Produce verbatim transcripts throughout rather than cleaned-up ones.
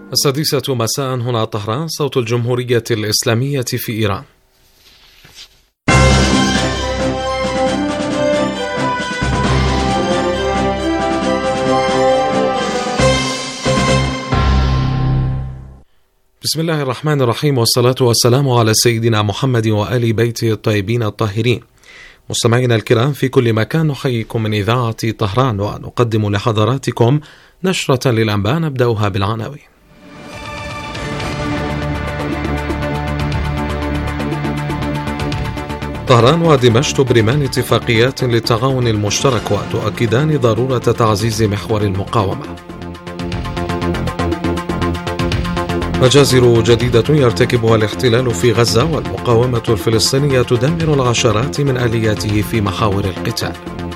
السادسة مساء هنا طهران، صوت الجمهورية الإسلامية في إيران. بسم الله الرحمن الرحيم، والصلاة والسلام على سيدنا محمد وآل بيته الطيبين الطاهرين. مستمعينا الكرام في كل مكان، نحييكم من إذاعة طهران ونقدم لحضراتكم نشرة للأنباء نبدأها بالعناوين. طهران ودمشق تبرمان اتفاقيات للتعاون المشترك وتؤكدان ضرورة تعزيز محور المقاومة. مجازر جديدة يرتكبها الاحتلال في غزة، والمقاومة الفلسطينية تدمر العشرات من آلياته في محاور القتال.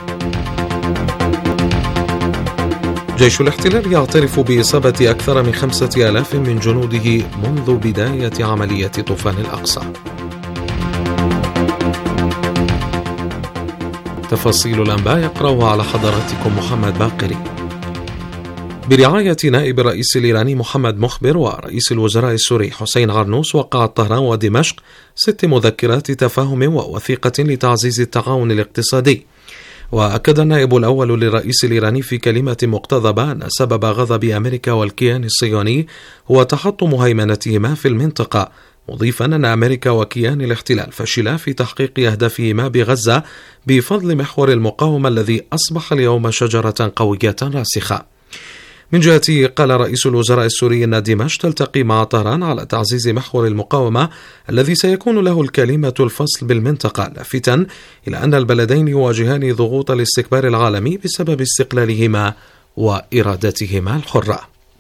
جيش الاحتلال يعترف بإصابة أكثر من خمسة آلاف من جنوده منذ بداية عملية طوفان الأقصى. تفاصيل الأنباء يقرأها على حضراتكم محمد باقري. برعاية نائب الرئيس الإيراني محمد مخبر ورئيس الوزراء السوري حسين عرنوس، وقعت طهران ودمشق ست مذكرات تفاهم ووثيقة لتعزيز التعاون الاقتصادي. وأكد النائب الأول للرئيس الإيراني في كلمة مقتضبة أن سبب غضب أمريكا والكيان الصهيوني هو تحطم هيمنتهما في المنطقة، مضيفا أن أمريكا وكيان الاحتلال فشلا في تحقيق أهدافهما بغزة بفضل محور المقاومة الذي أصبح اليوم شجرة قوية راسخة. من جهته، قال رئيس الوزراء السوري أن دمشق تلتقي مع طهران على تعزيز محور المقاومة الذي سيكون له الكلمة الفصل بالمنطقة، لافتا إلى أن البلدين يواجهان ضغوط الاستكبار العالمي بسبب استقلالهما وإرادتهما الحرة.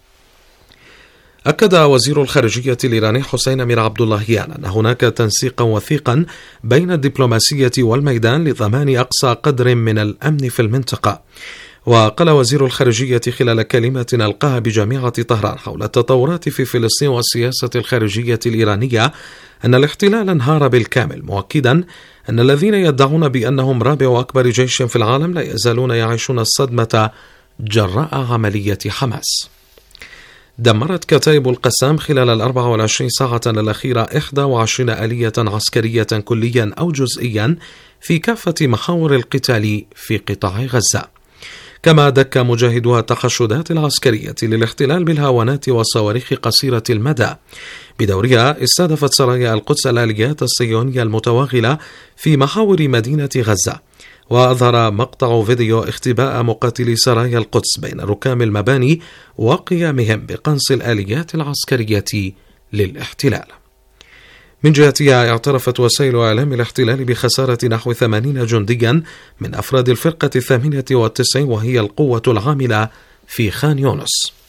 أكد وزير الخارجية الإيراني حسين أمير عبد اللهيان أن هناك تنسيقا وثيقا بين الدبلوماسية والميدان لضمان أقصى قدر من الأمن في المنطقة. وقال وزير الخارجية خلال كلمة ألقاها بجامعة طهران حول التطورات في فلسطين والسياسة الخارجية الإيرانية أن الاحتلال انهار بالكامل، مؤكدا أن الذين يدعون بأنهم رابع أكبر جيش في العالم لا يزالون يعيشون الصدمة جراء عملية حماس. دمرت كتائب القسام خلال الأربع والعشرين ساعة الأخيرة إحدى وعشرين آلية عسكرية كليا أو جزئيا في كافة محاور القتال في قطاع غزة. كما دك مجاهدوها التحشدات العسكرية للاحتلال بالهاونات والصواريخ قصيرة المدى. بدورها استهدفت سرايا القدس الآليات الصهيونية المتوغلة في محاور مدينة غزة. وأظهر مقطع فيديو اختباء مقاتلي سرايا القدس بين ركام المباني وقيامهم بقنص الآليات العسكرية للاحتلال. من جهتها، اعترفت وسائل إعلام الاحتلال بخسارة نحو ثمانين جنديا من أفراد الفرقة الثامنة والتسعين، وهي القوة العاملة في خان يونس.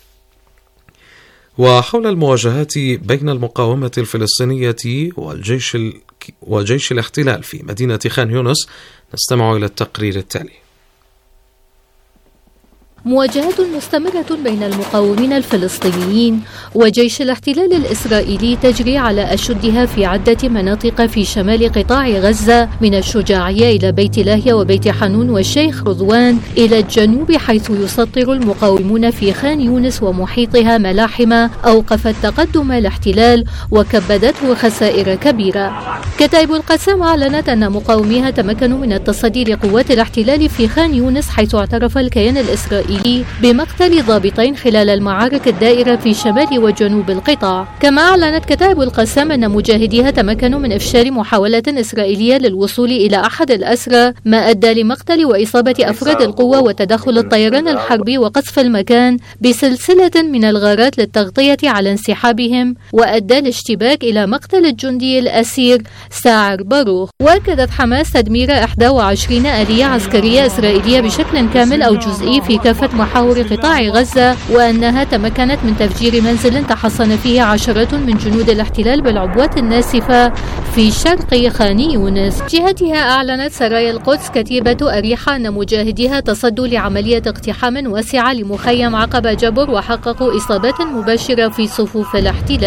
وحول المواجهات بين المقاومة الفلسطينية والجيش ال... وجيش الاحتلال في مدينة خان يونس، نستمع إلى التقرير التالي. مواجهات مستمرة بين المقاومين الفلسطينيين وجيش الاحتلال الإسرائيلي تجري على أشدها في عدة مناطق في شمال قطاع غزة، من الشجاعية إلى بيت لاهيا وبيت حنون والشيخ رضوان، إلى الجنوب حيث يسطر المقاومون في خان يونس ومحيطها ملاحم أوقفت تقدم الاحتلال وكبدته خسائر كبيرة. كتائب القسام أعلنت أن مقاوميها تمكنوا من التصدي لقوات الاحتلال في خان يونس، حيث اعترف الكيان الإسرائيلي بمقتل ضابطين خلال المعارك الدائرة في شمال وجنوب القطاع. كما أعلنت كتائب القسام أن مجاهديها تمكنوا من إفشال محاولة إسرائيلية للوصول إلى أحد الأسرى، ما أدى لمقتل وإصابة أفراد القوة وتدخل الطيران الحربي وقصف المكان بسلسلة من الغارات للتغطية على انسحابهم، وأدى الاشتباك إلى مقتل الجندي الأسير ساعر باروخ. وأكدت حماس تدمير إحدى وعشرين آلية عسكرية إسرائيلية بشكل كامل أو جزئي في كافة محاور قطاع غزة، وأنها تمكنت من تفجير منزل تحصن فيه عشرات من جنود الاحتلال بالعبوات الناسفة في شرق خان يونس. جهتها أعلنت سرايا القدس كتيبة أريحة أن مجاهديها تصدوا لعملية اقتحام واسعة لمخيم عقبة جبر، وحققوا إصابات مباشرة في صفوف الاحتلال.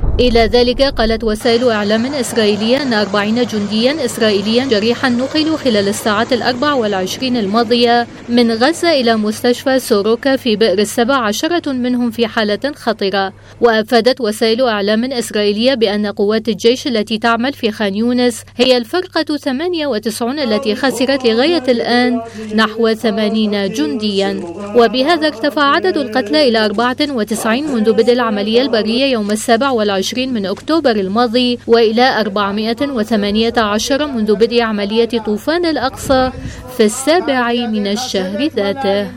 إلى ذلك قالت وسائل إعلام إسرائيلية أن أربعين جنديا إسرائيليا جريحا نقلوا خلال الساعات الأربع والعشرين الماضية من غزة إلى مستشفى سوروكا في بئر السبع، عشرة منهم في حالة خطرة. وأفادت وسائل إعلام إسرائيلية بأن قوات الجيش التي تعمل في خان يونس هي الفرقة ثمانية وتسعين التي خسرت لغاية الآن نحو ثمانين جنديا. وبهذا ارتفع عدد القتلى إلى أربعة وتسعين منذ بدء العملية البرية يوم السابع والعشرين من أكتوبر الماضي، وإلى أربعمائة وثمانية عشر منذ بدء عملية طوفان الأقصى في السابع من الشهر ذاته.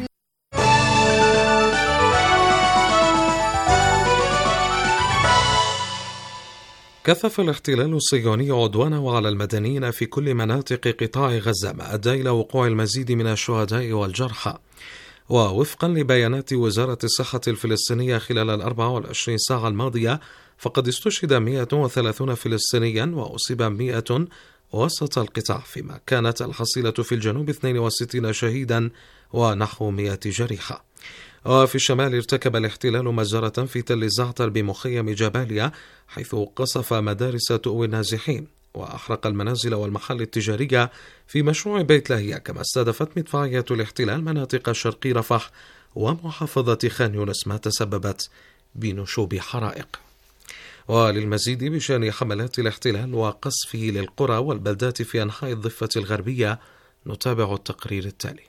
كثف الاحتلال الصهيوني عدوانه على المدنيين في كل مناطق قطاع غزة، ما أدى إلى وقوع المزيد من الشهداء والجرحى. ووفقا لبيانات وزارة الصحة الفلسطينية خلال الأربع والعشرين ساعة الماضية، فقد استشهد مئة وثلاثين فلسطينيا وأصيب مئة وسط القطاع، فيما كانت الحصيلة في الجنوب اثنين وستين شهيدا ونحو مئة جريحة. وفي الشمال ارتكب الاحتلال مجزرة في تل الزعتر بمخيم جباليا، حيث قصف مدارس تؤوي النازحين وأحرق المنازل والمحال التجارية في مشروع بيت لاهيا. كما استهدفت مدفعية الاحتلال مناطق شرقي رفح ومحافظة خان يونس، ما تسببت بنشوب حرائق. وللمزيد بشأن حملات الاحتلال وقصفه للقرى والبلدات في أنحاء الضفة الغربية نتابع التقرير التالي.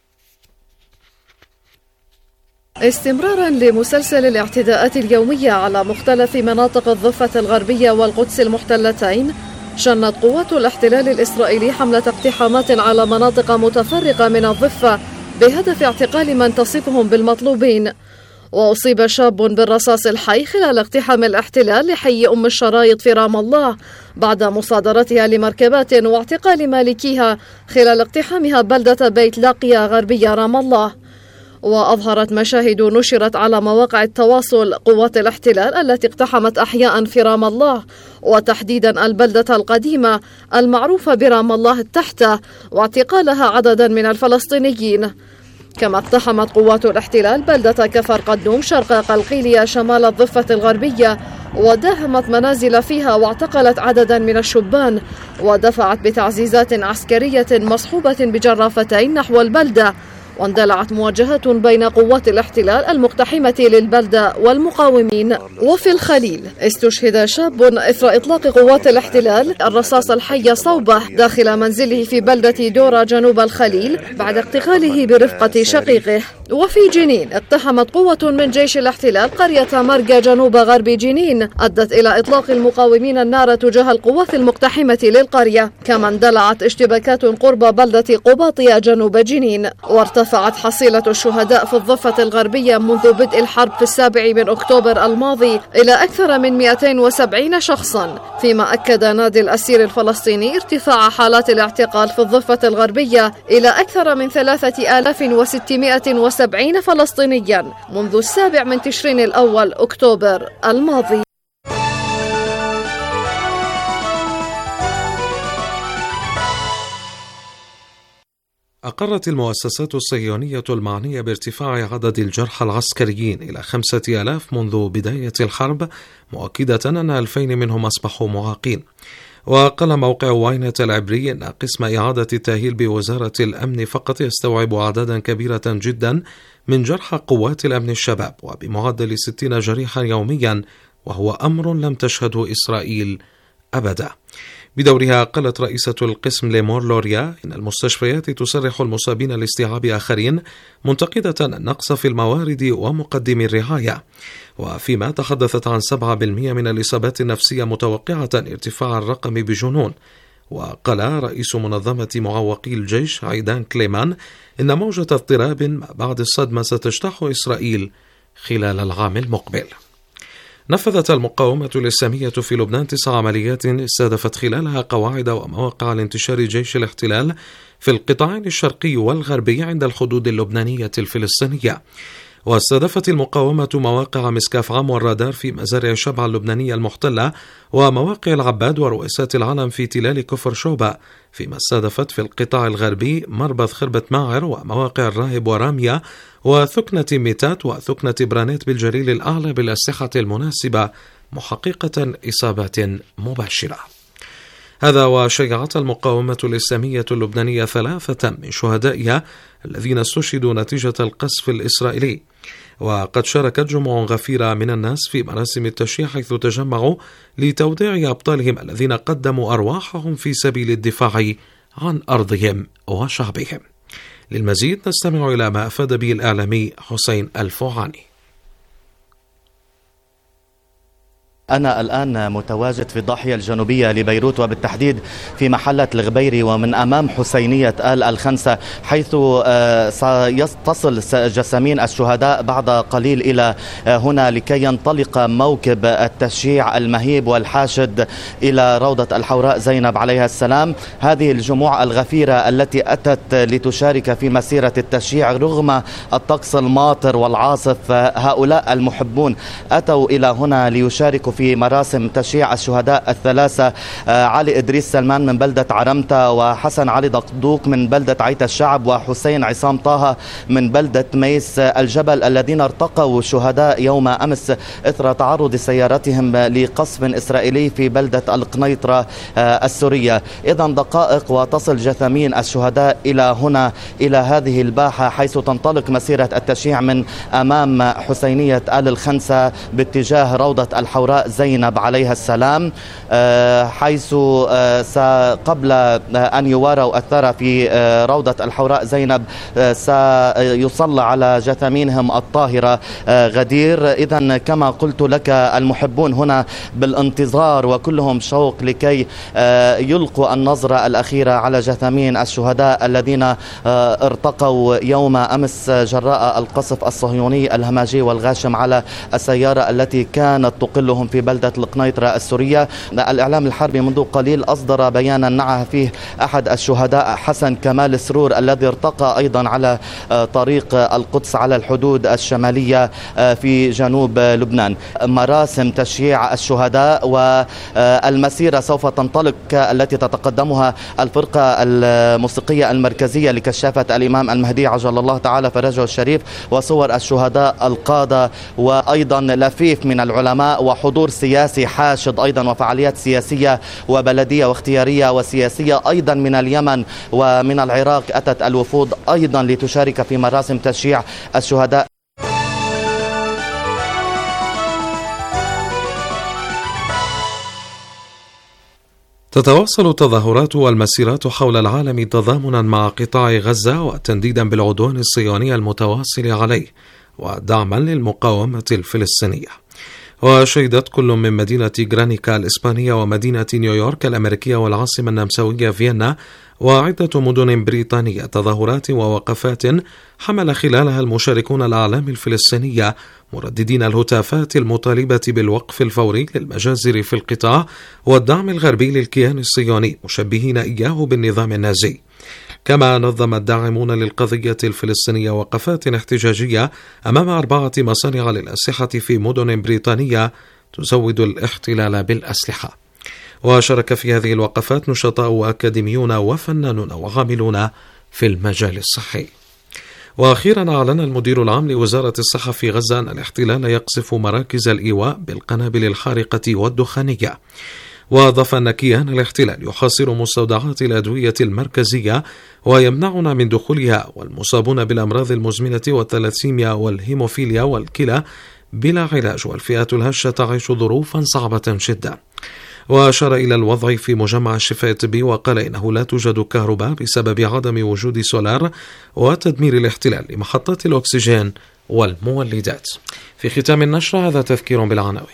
استمرارا لمسلسل الاعتداءات اليومية على مختلف مناطق الضفة الغربية والقدس المحتلتين، شنت قوات الاحتلال الإسرائيلي حملة اقتحامات على مناطق متفرقة من الضفة بهدف اعتقال من تصفهم بالمطلوبين. وأصيب شاب بالرصاص الحي خلال اقتحام الاحتلال لحي أم الشرايط في رام الله بعد مصادرتها لمركبات واعتقال مالكيها خلال اقتحامها بلدة بيت لاقيا غربية رام الله. وأظهرت مشاهد نشرت على مواقع التواصل قوات الاحتلال التي اقتحمت أحياء في رام الله، وتحديدا البلدة القديمة المعروفة برام الله التحتة، واعتقالها عددا من الفلسطينيين. كما اقتحمت قوات الاحتلال بلدة كفر قدوم شرق قلقيلية شمال الضفة الغربية، وداهمت منازل فيها واعتقلت عددا من الشبان، ودفعت بتعزيزات عسكرية مصحوبة بجرافتين نحو البلدة. واندلعت مواجهات بين قوات الاحتلال المقتحمة للبلدة والمقاومين. وفي الخليل استشهد شاب إثر إطلاق قوات الاحتلال الرصاص الحي صوبه داخل منزله في بلدة دورة جنوب الخليل بعد اقتحاله برفقة شقيقه. وفي جنين اقتحمت قوة من جيش الاحتلال قرية مرقى جنوب غرب جنين، أدت إلى إطلاق المقاومين النار تجاه القوات المقتحمة للقرية. كما اندلعت اشتباكات قرب بلدة قباطية جنوب جنين. وارتفعت حصيلة الشهداء في الضفة الغربية منذ بدء الحرب في السابع من أكتوبر الماضي إلى أكثر من مئتين وسبعين شخصا، فيما أكد نادي الأسير الفلسطيني ارتفاع حالات الاعتقال في الضفة الغربية إلى أكثر من ثلاثة آلاف وستمائة وسبعين فلسطينيا منذ السابع من تشرين الأول أكتوبر الماضي. أقرت المؤسسات الصهيونية المعنية بارتفاع عدد الجرحى العسكريين إلى خمسة آلاف منذ بداية الحرب، مؤكدة أن ألفين منهم أصبحوا معاقين. وقال موقع واينت العبري أن قسم إعادة التأهيل بوزارة الأمن فقط يستوعب أعدادا كبيرة جدا من جرحى قوات الأمن الشباب، وبمعدل ستين جريحا يوميا، وهو أمر لم تشهده إسرائيل أبدا. بدورها قالت رئيسة القسم ليمور لوريا إن المستشفيات تصرح المصابين لاستيعاب آخرين، منتقدة النقص في الموارد ومقدمي الرعاية. وفيما تحدثت عن سبعة بالمئة من الإصابات النفسية متوقعة ارتفاع الرقم بجنون. وقال رئيس منظمة معوقي الجيش عيدان كليمان إن موجة اضطراب بعد الصدمة ستجتاح إسرائيل خلال العام المقبل. نفذت المقاومة الإسلامية في لبنان تسع عمليات استهدفت خلالها قواعد ومواقع لانتشار جيش الاحتلال في القطاعين الشرقي والغربي عند الحدود اللبنانية الفلسطينية. واستهدفت المقاومة مواقع مسكاف عام والرادار في مزارع شبع اللبنانية المحتلة، ومواقع العباد ورؤسات العلم في تلال كفر شوبة، فيما استهدفت في القطاع الغربي مربض خربة ماعر ومواقع الراهب ورامية وثكنة ميتات وثكنة برانيت بالجليل الأعلى بالأسلحة المناسبة محققة إصابات مباشرة. هذا وشيعت المقاومة الإسلامية اللبنانية ثلاثة من شهدائها الذين استشهدوا نتيجة القصف الإسرائيلي، وقد شاركت جموع غفيرة من الناس في مراسم التشييع حيث تجمعوا لتوديع أبطالهم الذين قدموا أرواحهم في سبيل الدفاع عن أرضهم وشعبهم. للمزيد نستمع إلى ما أفاد به الإعلامي حسين الفوعاني. أنا الآن متواجد في الضاحية الجنوبية لبيروت، وبالتحديد في محلة الغبيري ومن أمام حسينية آل الخنسة، حيث ستصل جسامين الشهداء بعد قليل إلى هنا لكي ينطلق موكب التشييع المهيب والحاشد إلى روضة الحوراء زينب عليها السلام. هذه الجموع الغفيرة التي أتت لتشارك في مسيرة التشييع رغم الطقس الماطر والعاصف، هؤلاء المحبون أتوا إلى هنا ليشاركوا في مراسم تشييع الشهداء الثلاثة، علي إدريس سلمان من بلدة عرمتة، وحسن علي دقدوق من بلدة عيت الشعب، وحسين عصام طه من بلدة ميس الجبل، الذين ارتقوا شهداء يوم أمس إثر تعرض سيارتهم لقصف إسرائيلي في بلدة القنيطرة السورية. إذن دقائق وتصل جثامين الشهداء إلى هنا، إلى هذه الباحة، حيث تنطلق مسيرة التشييع من أمام حسينية آل الخنسة باتجاه روضة الحوراء زينب عليها السلام، حيث قبل أن يواروا الثرى في روضة الحوراء زينب سيصلى على جثامينهم الطاهرة غدير. إذن كما قلت لك المحبون هنا بالانتظار وكلهم شوق لكي يلقوا النظرة الأخيرة على جثامين الشهداء الذين ارتقوا يوم أمس جراء القصف الصهيوني الهمجي والغاشم على السيارة التي كانت تقلهم في بلدة القنيطرة السورية. الإعلام الحربي منذ قليل أصدر بيانا نعى فيه أحد الشهداء حسن كمال سرور الذي ارتقى أيضا على طريق القدس على الحدود الشمالية في جنوب لبنان. مراسم تشييع الشهداء والمسيرة سوف تنطلق التي تتقدمها الفرقة الموسيقية المركزية لكشافة الإمام المهدي عجل الله تعالى فرجه الشريف، وصور الشهداء القادة، وأيضا لفيف من العلماء، وحضور سياسي حاشد أيضا، وفعاليات سياسية وبلدية واختيارية وسياسية أيضا من اليمن ومن العراق. أتت الوفود أيضا لتشارك في مراسم تشييع الشهداء. تتواصل التظاهرات والمسيرات حول العالم تضامنا مع قطاع غزة وتنديدا بالعدوان الصهيوني المتواصل عليه ودعما للمقاومة الفلسطينية. وشهدت كل من مدينة غرانيكا الإسبانية ومدينة نيويورك الأمريكية والعاصمة النمساوية فيينا وعدة مدن بريطانية تظاهرات ووقفات حمل خلالها المشاركون الأعلام الفلسطينية مرددين الهتافات المطالبة بالوقف الفوري للمجازر في القطاع والدعم الغربي للكيان الصهيوني، مشبهين إياه بالنظام النازي. كما نظم الداعمون للقضية الفلسطينية وقفات احتجاجية أمام أربعة مصانع للأسلحة في مدن بريطانية تزود الاحتلال بالأسلحة. وشارك في هذه الوقفات نشطاء وأكاديميون وفنانون وعاملون في المجال الصحي. وأخيرا أعلن المدير العام لوزارة الصحة في غزة أن الاحتلال يقصف مراكز الإيواء بالقنابل الحارقة والدخانية. وأضاف أن كيان الاحتلال يحاصر مستودعات الأدوية المركزية ويمنعنا من دخولها، والمصابون بالأمراض المزمنة والثلاسيميا والهيموفيليا والكلى بلا علاج، والفئات الهشة تعيش ظروفا صعبة جدا. وأشار إلى الوضع في مجمع الشفاء الطبي وقال إنه لا توجد كهرباء بسبب عدم وجود سولار وتدمير الاحتلال لمحطات الأكسجين والمولدات. في ختام النشرة هذا تذكير بالعناوين.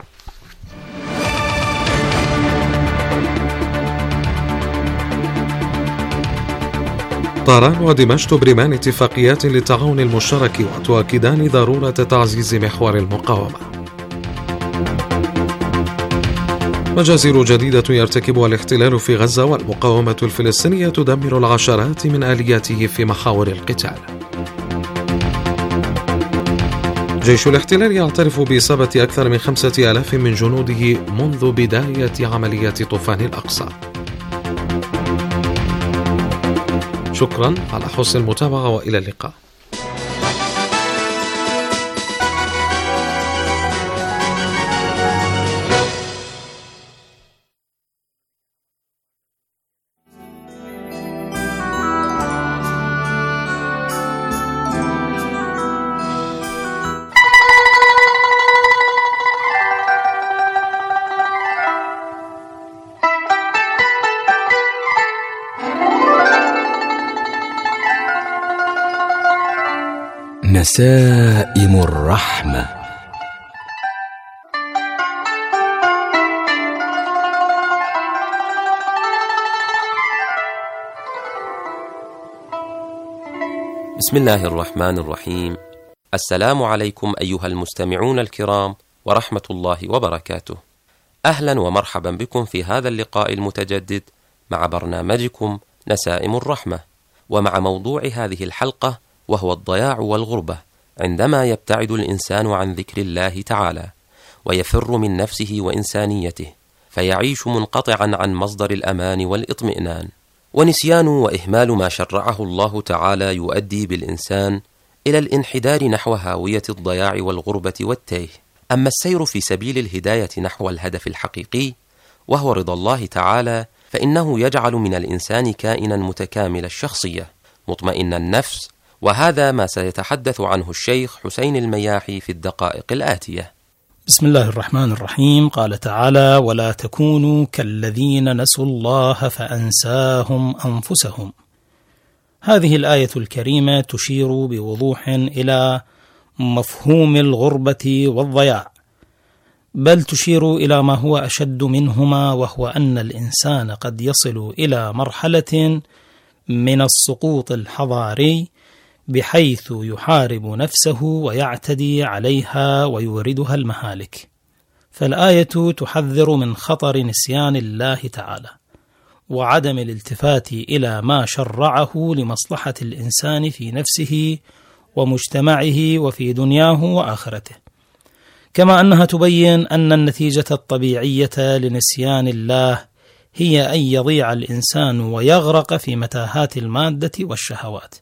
طهران ودمشق تبرمان اتفاقيات للتعاون المشترك وتؤكدان ضرورة تعزيز محور المقاومة. مجازر جديدة يرتكبها الاحتلال في غزة والمقاومة الفلسطينية تدمر العشرات من آلياته في محاور القتال. جيش الاحتلال يعترف بإصابة أكثر من خمسة آلاف من جنوده منذ بداية عملية طوفان الأقصى. شكرا على حسن المتابعة وإلى اللقاء. نسائم الرحمة. بسم الله الرحمن الرحيم. السلام عليكم أيها المستمعون الكرام ورحمة الله وبركاته. أهلا ومرحبا بكم في هذا اللقاء المتجدد مع برنامجكم نسائم الرحمة، ومع موضوع هذه الحلقة وهو الضياع والغربة عندما يبتعد الإنسان عن ذكر الله تعالى ويفر من نفسه وإنسانيته، فيعيش منقطعا عن مصدر الأمان والإطمئنان. ونسيان وإهمال ما شرعه الله تعالى يؤدي بالإنسان إلى الانحدار نحو هاوية الضياع والغربة والتيه. أما السير في سبيل الهداية نحو الهدف الحقيقي وهو رضا الله تعالى، فإنه يجعل من الإنسان كائنا متكامل الشخصية مطمئن النفس، وهذا ما سيتحدث عنه الشيخ حسين المياحي في الدقائق الآتية. بسم الله الرحمن الرحيم. قال تعالى: ولا تكونوا كالذين نسوا الله فأنساهم أنفسهم. هذه الآية الكريمة تشير بوضوح إلى مفهوم الغربة والضياع، بل تشير إلى ما هو أشد منهما، وهو أن الإنسان قد يصل إلى مرحلة من السقوط الحضاري بحيث يحارب نفسه ويعتدي عليها ويوردها المهالك. فالآية تحذر من خطر نسيان الله تعالى وعدم الالتفات إلى ما شرعه لمصلحة الإنسان في نفسه ومجتمعه وفي دنياه وآخرته، كما أنها تبين أن النتيجة الطبيعية لنسيان الله هي أن يضيع الإنسان ويغرق في متاهات المادة والشهوات،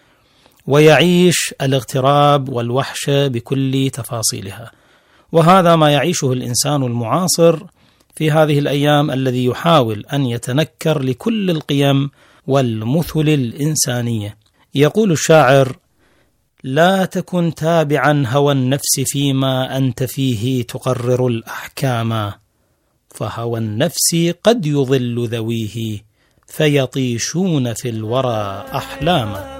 ويعيش الاغتراب والوحش بكل تفاصيلها. وهذا ما يعيشه الإنسان المعاصر في هذه الأيام، الذي يحاول أن يتنكر لكل القيم والمثل الإنسانية. يقول الشاعر: لا تكن تابعا هوى النفس فيما أنت فيه تقرر الأحكام، فهوى النفس قد يضل ذويه فيطيشون في الورى أحلاما.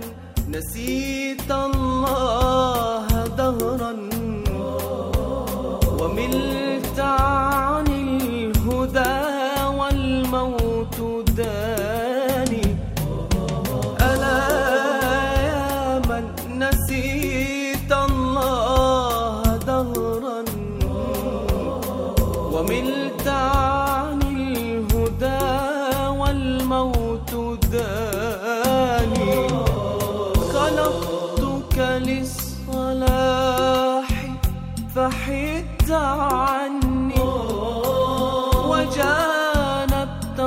نسيت الله دهرا وملت عن الهدى والموت داني. ألا يا من نسيت الله دهرا وملت عن الهدى والموت داني. خلقتك للصلاح فحدت عني وجانبت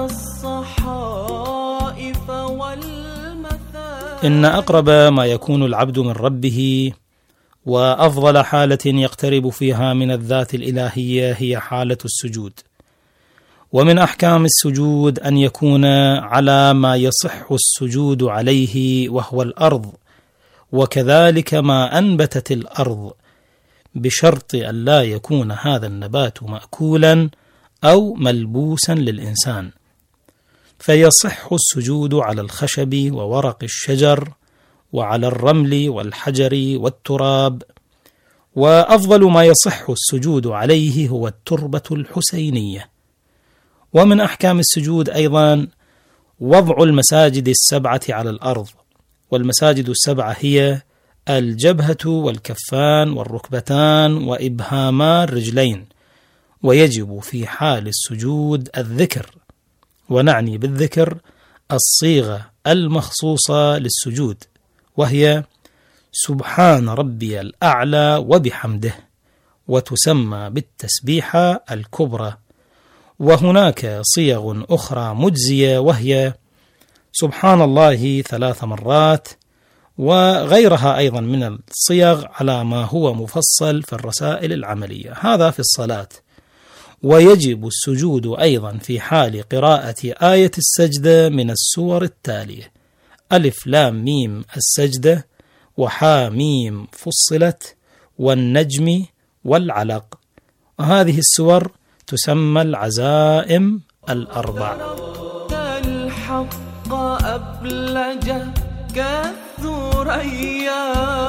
الصحائف والمثاني. إن أقرب ما يكون العبد من ربه وأفضل حالة يقترب فيها من الذات الإلهية هي حالة السجود. ومن أحكام السجود أن يكون على ما يصح السجود عليه وهو الأرض، وكذلك ما أنبتت الأرض، بشرط أن لا يكون هذا النبات مأكولا أو ملبوسا للإنسان، فيصح السجود على الخشب وورق الشجر وعلى الرمل والحجر والتراب. وأفضل ما يصح السجود عليه هو التربة الحسينية. ومن أحكام السجود أيضا وضع المساجد السبعة على الأرض، والمساجد السبعة هي الجبهة والكفان والركبتان وإبهاما الرجلين. ويجب في حال السجود الذكر، ونعني بالذكر الصيغة المخصوصة للسجود، وهي سبحان ربي الأعلى وبحمده، وتسمى بالتسبيحة الكبرى. وهناك صيغ أخرى مجزية، وهي سبحان الله ثلاث مرات، وغيرها أيضا من الصيغ على ما هو مفصل في الرسائل العملية. هذا في الصلاة. ويجب السجود أيضا في حال قراءة آية السجدة من السور التالية: ألف لام ميم السجدة، وحا ميم فصلت، والنجم، والعلق. وهذه السور تسمى العزائم الأربع. الحق أبلج كف الثريا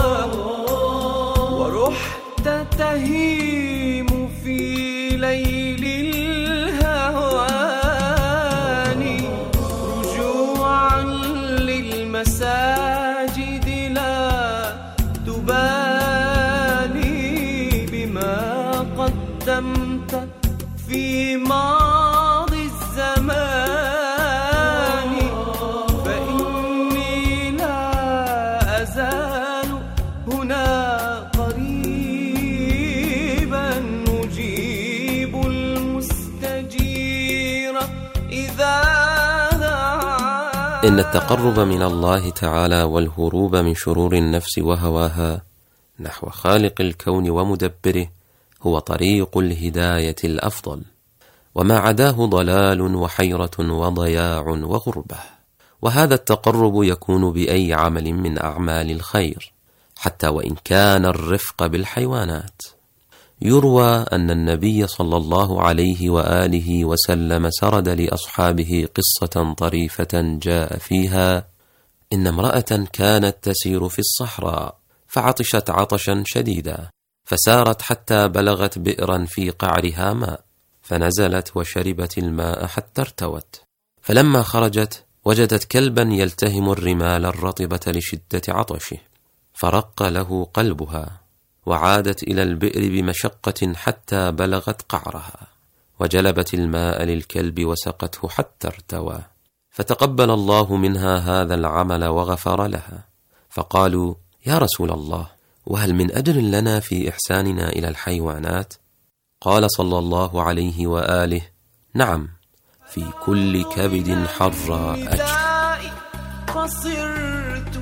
ورحت تهيم في ليل الهوان رجوعا للمساجد لا تبالي بما قدمت في ماضي الزمان فإني لا أزال هنا قريبا أجيب المستجير إذا دعا. إن التقرب من الله تعالى والهروب من شرور النفس وهواها نحو خالق الكون ومدبره هو طريق الهداية الأفضل، وما عداه ضلال وحيرة وضياع وغربة. وهذا التقرب يكون بأي عمل من أعمال الخير، حتى وإن كان الرفق بالحيوانات. يروى أن النبي صلى الله عليه وآله وسلم سرد لأصحابه قصة طريفة جاء فيها إن امرأة كانت تسير في الصحراء فعطشت عطشا شديدا، فسارت حتى بلغت بئرا في قعرها ماء، فنزلت وشربت الماء حتى ارتوت. فلما خرجت وجدت كلبا يلتهم الرمال الرطبة لشدة عطشه، فرق له قلبها وعادت إلى البئر بمشقة حتى بلغت قعرها، وجلبت الماء للكلب وسقته حتى ارتوى، فتقبل الله منها هذا العمل وغفر لها. فقالوا: يا رسول الله، وهل من أجر لنا في إحساننا إلى الحيوانات؟ قال صلى الله عليه وآله: نعم، في كل كبد حر أجر. فصرت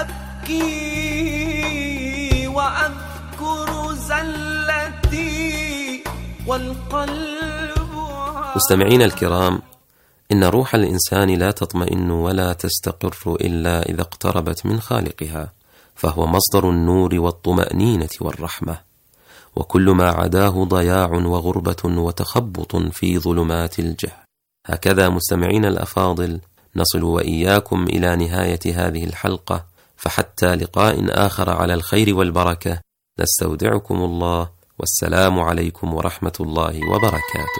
أبكي وأذكر زلتي والقلب. مستمعين الكرام، إن روح الإنسان لا تطمئن ولا تستقر إلا إذا اقتربت من خالقها، فهو مصدر النور والطمأنينة والرحمة، وكل ما عداه ضياع وغربة وتخبط في ظلمات الجهل. هكذا مستمعين الأفاضل نصل وإياكم إلى نهاية هذه الحلقة، فحتى لقاء آخر على الخير والبركة، نستودعكم الله، والسلام عليكم ورحمة الله وبركاته.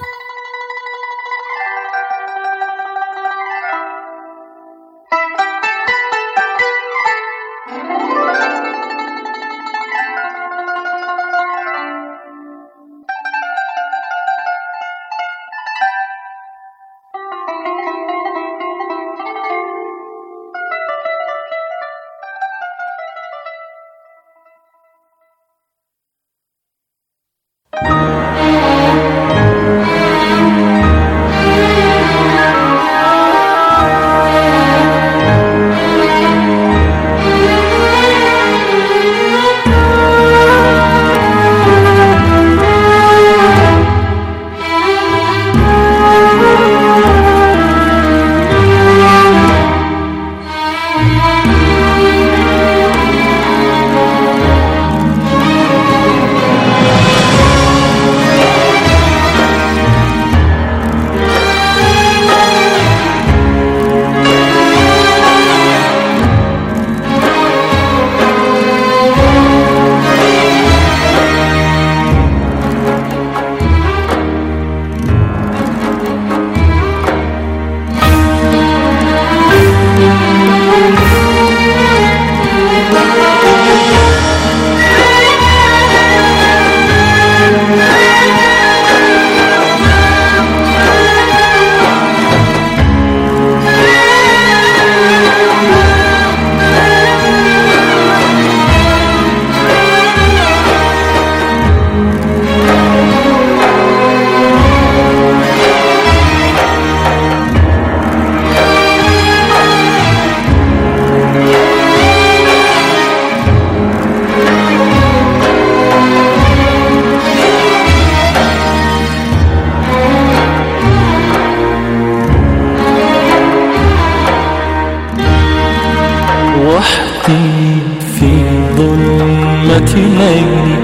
ليلي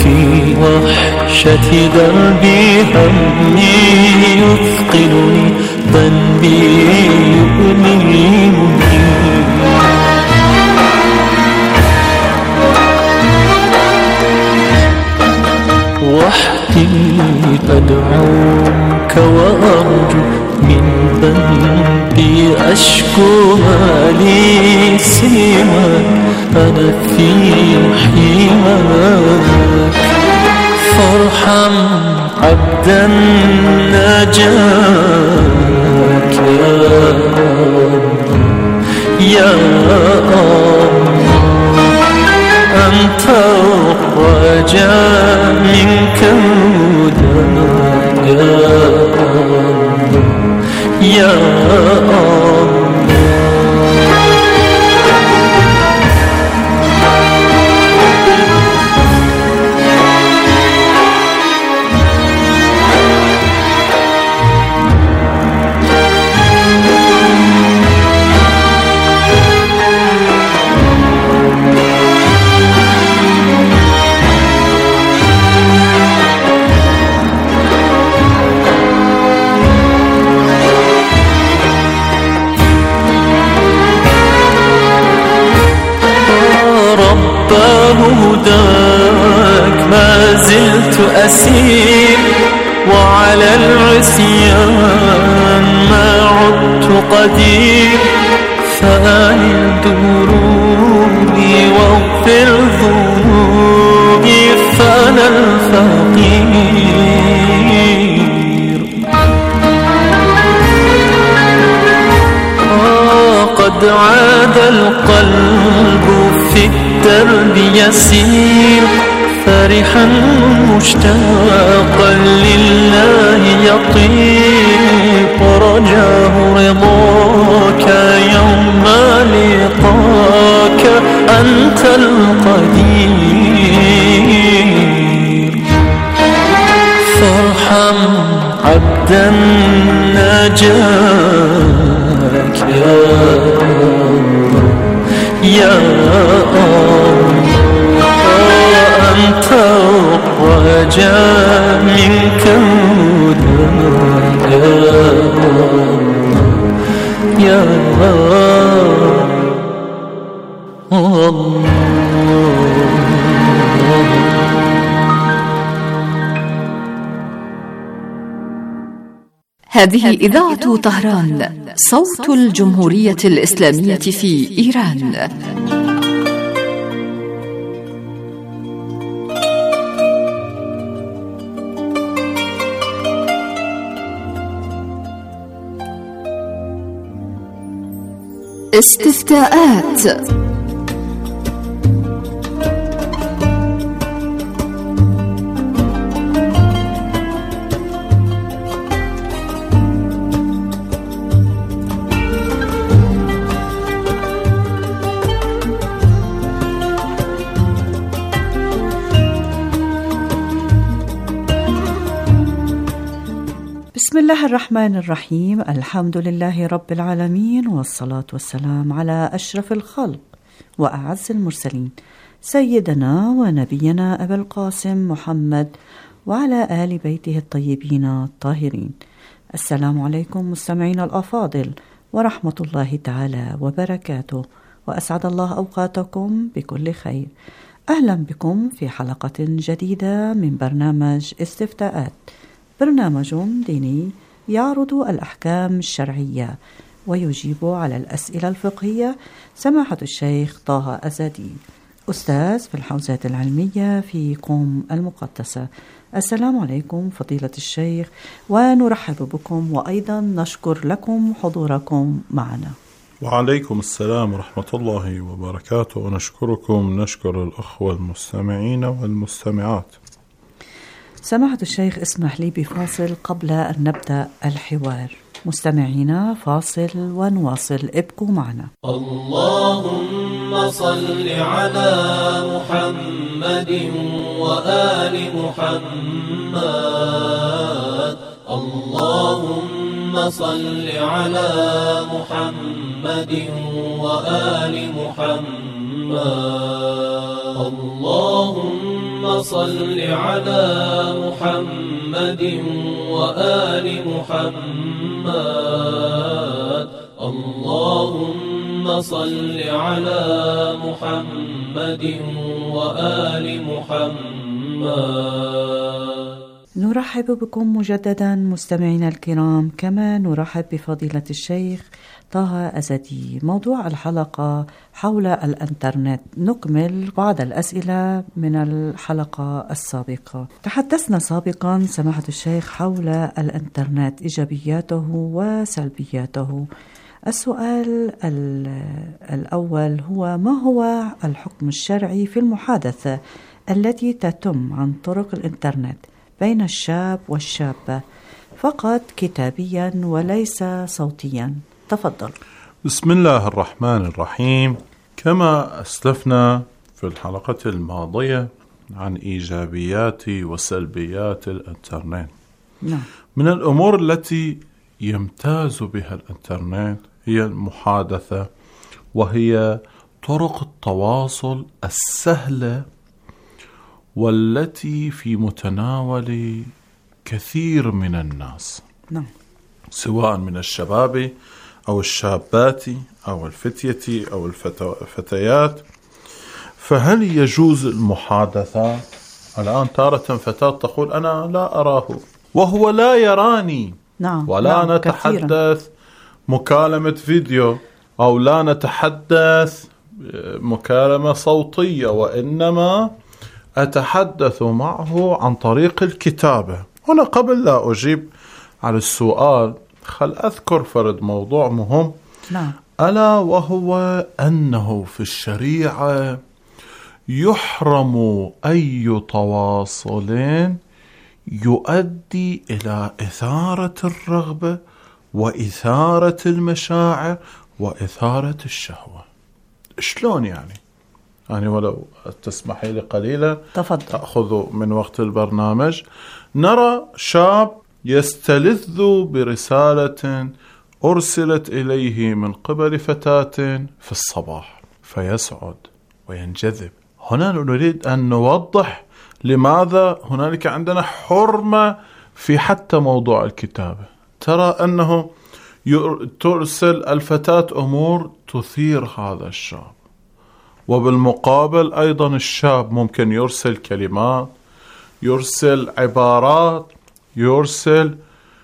في وحشة دربي همي يثقلني ذنبي يؤلمني سواك أنا في حماك فارحم عبدا ناجاك يا الله أنت الرجاء منك هداك يا الله هداك ما زلت أسير وعلى العصيان ما عدت قدير فأنل دروبي واغفر ذنوبي فأنا الفقير آه قد عاد القلب في الدرب يسير فرحا مشتاقا لله يطيب رجاه رضاك يوم لقاك أنت القدير فارحم عبدا ناجاك يا الله أنت الرجاء منك هداك يا الله. هذه إذاعة طهران صوت الجمهورية الإسلامية في إيران. استفتاءات. بسم الله الرحمن الرحيم. الحمد لله رب العالمين، والصلاة والسلام على أشرف الخلق وأعز المرسلين سيدنا ونبينا أبا القاسم محمد وعلى آل بيته الطيبين الطاهرين. السلام عليكم مستمعين الأفاضل ورحمة الله تعالى وبركاته، وأسعد الله أوقاتكم بكل خير. أهلا بكم في حلقة جديدة من برنامج استفتاءات، برنامج ديني يعرض الأحكام الشرعية ويجيب على الأسئلة الفقهية سماحة الشيخ طه أزادي، أستاذ في الحوزات العلمية في قم المقدسة. السلام عليكم فضيلة الشيخ، ونرحب بكم وأيضا نشكر لكم حضوركم معنا. وعليكم السلام ورحمة الله وبركاته، ونشكركم نشكر الأخوة المستمعين والمستمعات. سماحة الشيخ، اسمح لي بفاصل قبل أن نبدأ الحوار. مستمعينا فاصل ونواصل، ابقوا معنا. اللهم صل على محمد وآل محمد. اللهم صل على محمد وآل محمد. اللهم صل على محمد وآل محمد. اللهم صل على محمد وآل محمد. نرحب بكم مجددا مستمعينا الكرام، كما نرحب بفضيلة الشيخ طه أزدي. موضوع الحلقة حول الإنترنت، نكمل بعض الأسئلة من الحلقة السابقة. تحدثنا سابقا سماحة الشيخ حول الإنترنت، إيجابياته وسلبياته. السؤال الأول هو: ما هو الحكم الشرعي في المحادثة التي تتم عن طرق الإنترنت بين الشاب والشابة فقط كتابيا وليس صوتيا؟ تفضل. بسم الله الرحمن الرحيم. كما أسلفنا في الحلقة الماضية عن إيجابيات وسلبيات الإنترنت، نعم. من الأمور التي يمتاز بها الإنترنت هي المحادثة، وهي طرق التواصل السهلة والتي في متناول كثير من الناس، نعم. سواء من الشباب أو الشابات أو الفتية أو الفتيات. فهل يجوز المحادثة؟ الآن تارة فتاة تقول أنا لا أراه وهو لا يراني، نعم. ولا نعم. نتحدث كثيرا. مكالمة فيديو، أو لا نتحدث مكالمة صوتية، وإنما أتحدث معه عن طريق الكتابة. هنا قبل لا أجيب على السؤال خل أذكر فرد موضوع مهم، نعم. ألا وهو أنه في الشريعة يحرم أي تواصل يؤدي إلى إثارة الرغبة وإثارة المشاعر وإثارة الشهوة. شلون يعني؟ يعني ولو تسمحي لي قليلا تفضل. تأخذ من وقت البرنامج. نرى شاب يستلذ برسالة أرسلت إليه من قبل فتاة في الصباح، فيسعد وينجذب. هنا نريد أن نوضح لماذا هنالك عندنا حرمة في حتى موضوع الكتابة. ترى أنه ترسل الفتاة أمور تثير هذا الشاب، وبالمقابل أيضا الشاب ممكن يرسل كلمات، يرسل عبارات، يرسل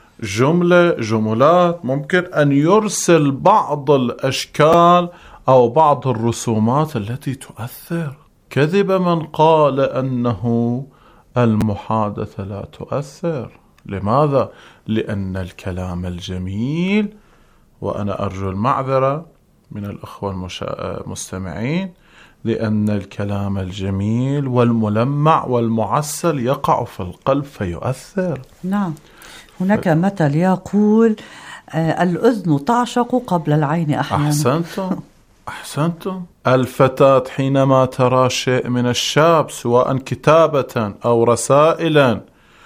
جملة جملات، ممكن أن يرسل بعض الأشكال أو بعض الرسومات التي تؤثر. كذب من قال أنه المحادثة لا تؤثر. لماذا؟ لأن الكلام الجميل، وأنا أرجو المعذرة من الأخوة المستمعين، لأن الكلام الجميل والملمع والمعسل يقع في القلب فيؤثر. نعم. هناك مثل يقول آه الأذن تعشق قبل العين أحيانا. أحسنتم أحسنتم. الفتاة حينما ترى شيء من الشاب سواء كتابة أو رسائلا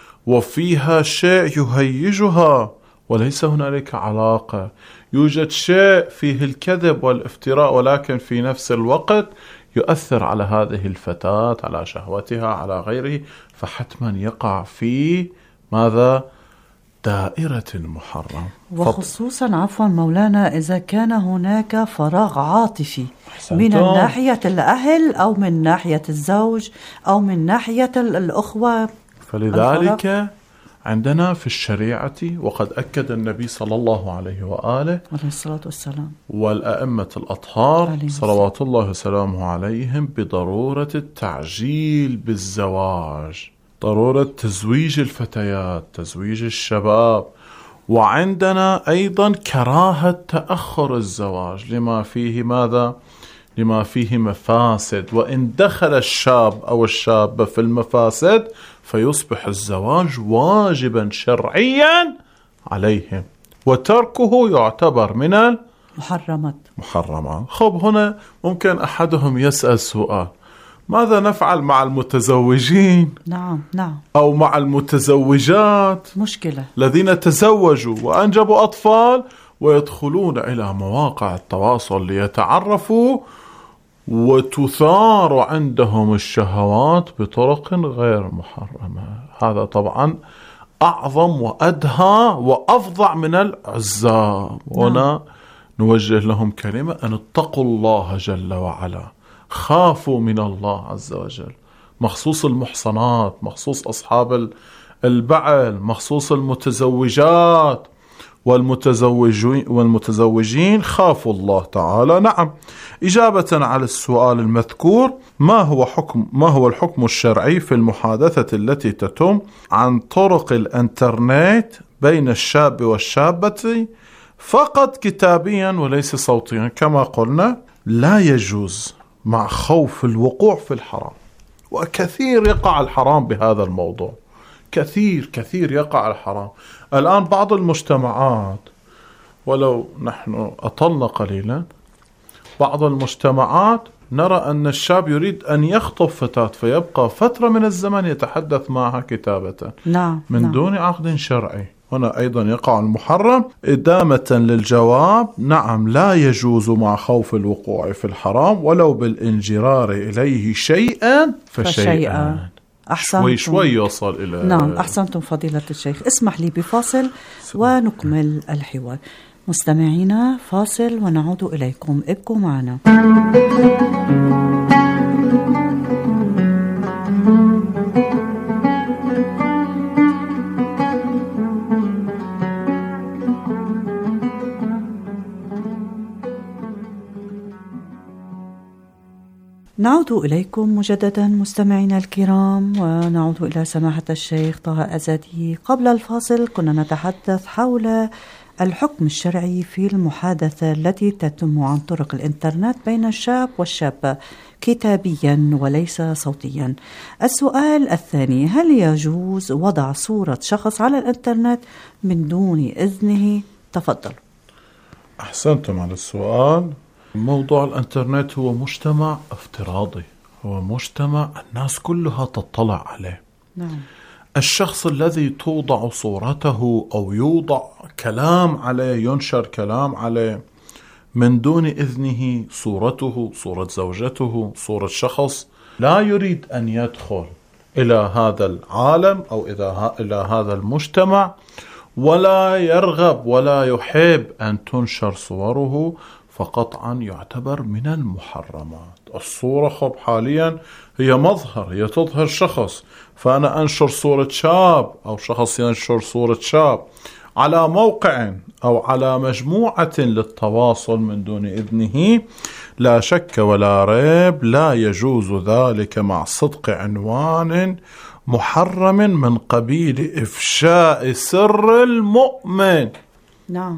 وفيها شيء يهيجها وليس هنالك علاقة، يوجد شيء فيه الكذب والافتراء، ولكن في نفس الوقت يؤثر على هذه الفتاة، على شهوتها، على غيره، فحتما يقع في ماذا؟ دائرة المحرم. وخصوصا عفوا مولانا إذا كان هناك فراغ عاطفي أحسنتم. من ناحية الأهل أو من ناحية الزوج أو من ناحية الأخوة. فلذلك الفراغ. عندنا في الشريعة، وقد أكد النبي صلى الله عليه وآله عليه الصلاة والسلام والأئمة الأطهار صلوات الله وسلامه عليهم بضرورة التعجيل بالزواج، ضرورة تزويج الفتيات، تزويج الشباب. وعندنا أيضا كراهة تأخر الزواج لما فيه ماذا؟ لما فيه مفاسد، وإن دخل الشاب أو الشابة في المفاسد فيصبح الزواج واجبا شرعيا عليهم، وتركه يعتبر من المحرمات. محرمات. خب هنا ممكن أحدهم يسأل سؤال: ماذا نفعل مع المتزوجين؟ نعم نعم. أو مع المتزوجات؟ مشكلة. الذين تزوجوا وأنجبوا أطفال ويدخلون إلى مواقع التواصل ليتعرفوا، وتثار عندهم الشهوات بطرق غير محرمة. هذا طبعا أعظم وأدهى وأفظع من العزاب. هنا نوجه لهم كلمة: أن اتقوا الله جل وعلا، خافوا من الله عز وجل. مخصوص المحصنات، مخصوص أصحاب البعل، مخصوص المتزوجات والمتزوجين والمتزوجين خافوا الله تعالى. نعم، إجابة على السؤال المذكور، ما هو حكم ما هو الحكم الشرعي في المحادثة التي تتم عن طرق الإنترنت بين الشاب والشابة فقط كتابيا وليس صوتيا؟ كما قلنا لا يجوز مع خوف الوقوع في الحرام، وكثير يقع الحرام بهذا الموضوع، كثير كثير يقع الحرام. الآن بعض المجتمعات، ولو نحن أطلنا قليلا، بعض المجتمعات نرى أن الشاب يريد أن يخطب فتاة فيبقى فترة من الزمن يتحدث معها كتابة نعم من نعم. دون عقد شرعي. هنا أيضا يقع المحرم. إدامة للجواب، نعم لا يجوز مع خوف الوقوع في الحرام ولو بالانجرار إليه شيئا فشيئا. أحسنتم. شوي شوي يوصل إلى نعم أحسنتم فضيلة الشيخ. اسمح لي بفاصل ونكمل الحوار. مستمعينا فاصل ونعود إليكم، ابقوا معنا. نعود إليكم مجددا مستمعينا الكرام، ونعود إلى سماحة الشيخ طه أزدي. قبل الفاصل كنا نتحدث حول الحكم الشرعي في المحادثة التي تتم عن طرق الإنترنت بين الشاب والشابة كتابيا وليس صوتيا. السؤال الثاني، هل يجوز وضع صورة شخص على الإنترنت من دون إذنه؟ تفضل. أحسنتم على السؤال. موضوع الإنترنت هو مجتمع افتراضي، هو مجتمع الناس كلها تطلع عليه. نعم. الشخص الذي توضع صورته أو يوضع كلام عليه، ينشر كلام عليه من دون إذنه، صورته، صورة زوجته، صورة شخص لا يريد أن يدخل إلى هذا العالم أو إلى هذا المجتمع، ولا يرغب ولا يحب أن تنشر صوره، فقطعا يعتبر من المحرمات. الصورة خب حاليا هي مظهر، هي تظهر شخص، فأنا أنشر صورة شاب أو شخص ينشر صورة شاب على موقع أو على مجموعة للتواصل من دون إذنه، لا شك ولا ريب لا يجوز ذلك مع صدق عنوان محرم من قبيل إفشاء سر المؤمن. نعم.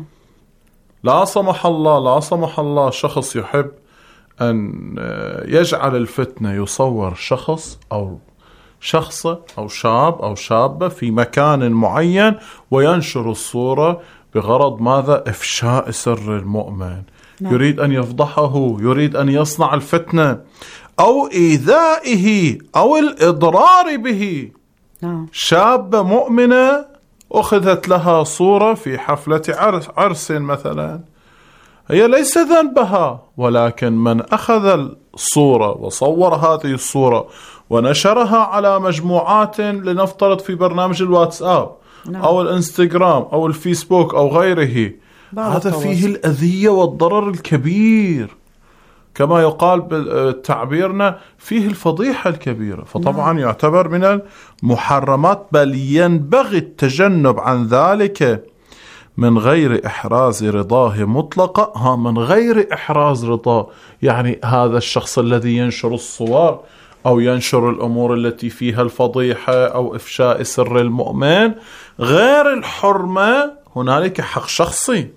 لا سمح الله لا سمح الله شخص يحب أن يجعل الفتنة، يصور شخص أو شخصة أو شاب أو شابة في مكان معين وينشر الصورة بغرض ماذا؟ إفشاء سر المؤمن. نعم. يريد أن يفضحه، يريد أن يصنع الفتنة أو إيذائه أو الإضرار به. نعم. شابة مؤمنة أخذت لها صورة في حفلة عرس, عرس مثلا، هي ليس ذنبها، ولكن من أخذ الصورة وصور هذه الصورة ونشرها على مجموعات، لنفترض في برنامج الواتساب نعم. أو الانستغرام أو الفيسبوك أو غيره، هذا فيه الأذية والضرر الكبير، كما يقال بتعبيرنا فيه الفضيحة الكبيرة. فطبعا نعم. يعتبر من المحرمات، بل ينبغي التجنب عن ذلك من غير إحراز رضاه مطلقا. ها من غير إحراز رضاه، يعني هذا الشخص الذي ينشر الصور أو ينشر الأمور التي فيها الفضيحة أو إفشاء سر المؤمن غير الحرمة، هنالك حق شخصي،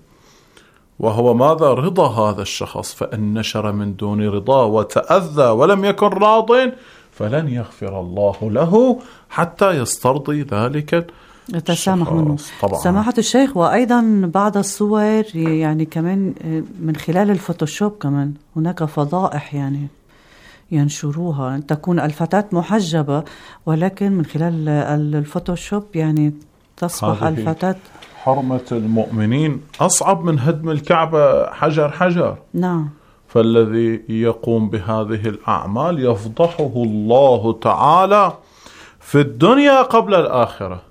وهو ماذا؟ رضا هذا الشخص. فإن نشر من دون رضا وتأذى ولم يكن راض فلن يغفر الله له حتى يسترضي ذلك التسامح منه. سماحة الشيخ، وأيضا بعض الصور يعني كمان من خلال الفوتوشوب، كمان هناك فضائح يعني ينشروها، تكون الفتاة محجبة ولكن من خلال الفوتوشوب يعني تصبح الفتاة. حرمة المؤمنين أصعب من هدم الكعبة حجر حجر. نعم. فالذي يقوم بهذه الأعمال يفضحه الله تعالى في الدنيا قبل الآخرة،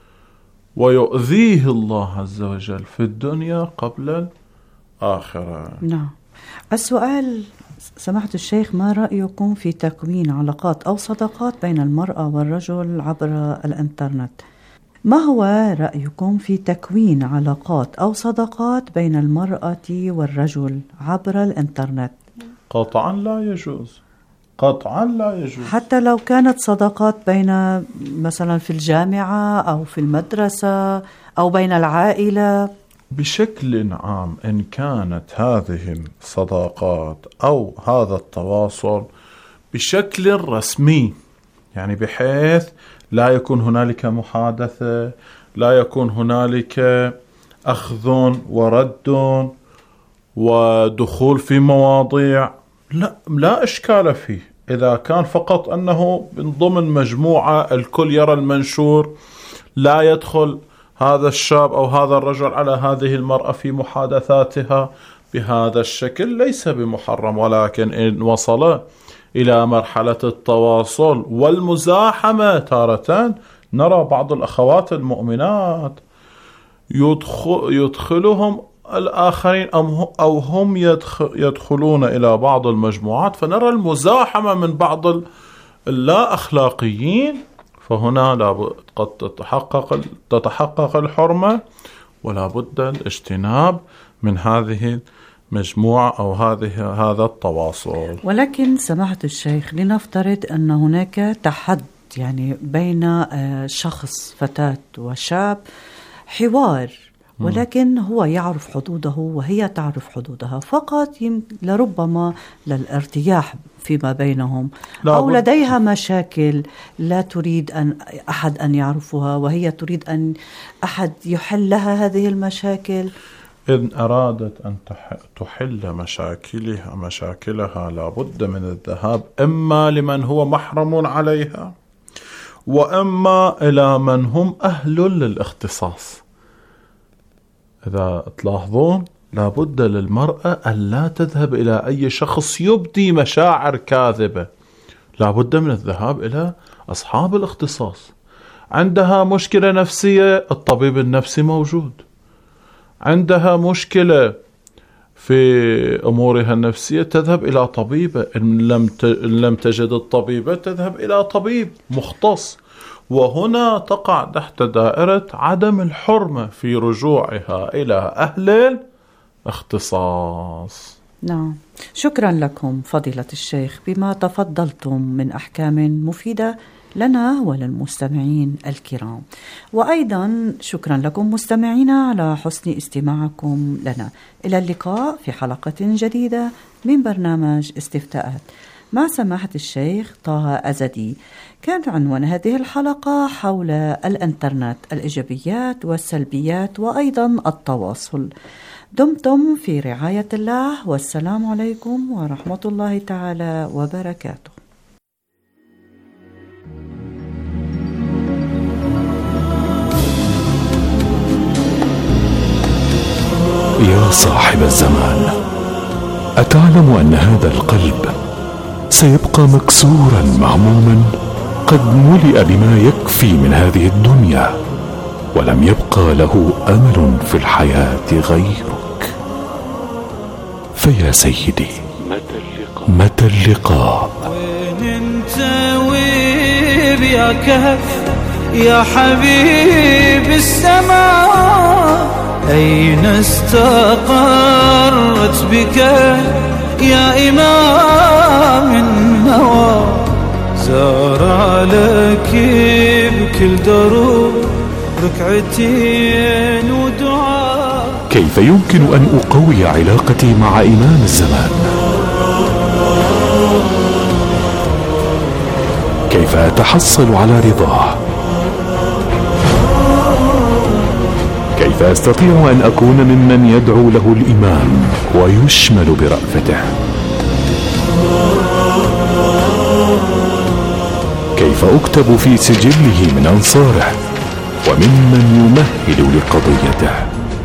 ويؤذيه الله عز وجل في الدنيا قبل الآخرة. نعم. السؤال سماحة الشيخ، ما رأيكم في تكوين علاقات أو صداقات بين المرأة والرجل عبر الإنترنت؟ ما هو رأيكم في تكوين علاقات أو صداقات بين المرأة والرجل عبر الإنترنت؟ قطعا لا يجوز، قطعا لا يجوز، حتى لو كانت صداقات بين مثلا في الجامعة أو في المدرسة أو بين العائلة. بشكل عام إن كانت هذه الصداقات أو هذا التواصل بشكل رسمي، يعني بحيث لا يكون هنالك محادثة، لا يكون هنالك أخذ ورد ودخول في مواضيع، لا لا إشكال فيه. إذا كان فقط أنه من ضمن مجموعة الكل يرى المنشور، لا يدخل هذا الشاب أو هذا الرجل على هذه المرأة في محادثاتها بهذا الشكل، ليس بمحرم. ولكن إن وصل إلى مرحلة التواصل والمزاحمة، تارة نرى بعض الأخوات المؤمنات يدخل يدخلهم الآخرين أو هم يدخلون إلى بعض المجموعات، فنرى المزاحمة من بعض اللا أخلاقيين. فهنا لابد قد تتحقق تتحقق الحرمة، ولا بد الاجتناب من هذه المجموعة أو هذه هذا التواصل. ولكن سماحة الشيخ، لنفترض أن هناك تحد يعني بين شخص فتاة وشاب، حوار، ولكن هو يعرف حدوده وهي تعرف حدودها، فقط لربما للارتياح فيما بينهم، أو لديها مشاكل لا تريد أن أحد أن يعرفها وهي تريد أن أحد يحل لها هذه المشاكل. إن أرادت أن تحل مشاكلها مشاكلها لابد من الذهاب إما لمن هو محرم عليها، وإما إلى من هم أهل للاختصاص. إذا تلاحظون لابد للمرأة أن لا تذهب إلى أي شخص يبدي مشاعر كاذبة، لابد من الذهاب إلى أصحاب الاختصاص. عندها مشكلة نفسية، الطبيب النفسي موجود. عندها مشكلة في أمورها النفسية، تذهب إلى طبيبة. إن لم إن لم تجد الطبيبة تذهب إلى طبيب مختص. وهنا تقع تحت دائرة عدم الحرمة في رجوعها إلى أهل الاختصاص. نعم، شكرا لكم فضيلة الشيخ بما تفضلتم من أحكام مفيدة لنا وللمستمعين الكرام، وأيضا شكرا لكم مستمعينا على حسن استماعكم لنا. إلى اللقاء في حلقة جديدة من برنامج استفتاءات مع سماحة الشيخ طه أزدي. كان عنوان هذه الحلقة حول الإنترنت، الإيجابيات والسلبيات وأيضا التواصل. دمتم في رعاية الله، والسلام عليكم ورحمة الله تعالى وبركاته. يا صاحب الزمان، أتعلم أن هذا القلب سيبقى مكسورا مهموما، قد ملئ بما يكفي من هذه الدنيا، ولم يبقى له أمل في الحياة غيرك. فيا سيدي، متى اللقاء؟ وين انت ويب يا كهف يا حبيب السماء؟ أين استقرت بك يا إمام النوى؟ زار لك بكل دروب ركعتين ودعاء. كيف يمكن أن أقوي علاقتي مع إمام الزمان؟ كيف أتحصل على رضاه؟ كيف أستطيع أن أكون ممن يدعو له الإمام ويشمل برأفته؟ كيف أكتب في سجله من أنصاره وممن يمهد لقضيته؟